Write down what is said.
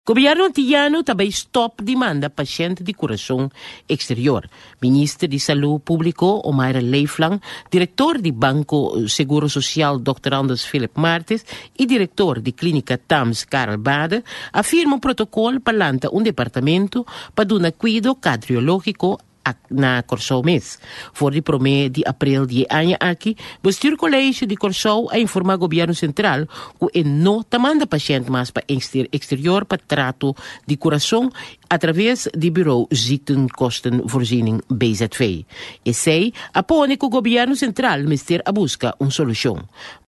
Governo antillano também stop demanda paciente de coração exterior. Ministro de Saúde Público, Omaira Leiflang, diretor de Banco Seguro Social, Dr. Anders Philip Martins, e diretor de Clínica TAMS, Karel Bade, afirmam protocolo para lançar departamento para dar cuidado cardiológico na Corsou mês. For de promê de abril de ano aqui, o colégio de Corsou a informar o governo central que não manda paciente mais para exterior para trato de coração através do bureau Ziektenkostenvoorziening BZV. E sei, apone que o governo central mister a busca uma solução.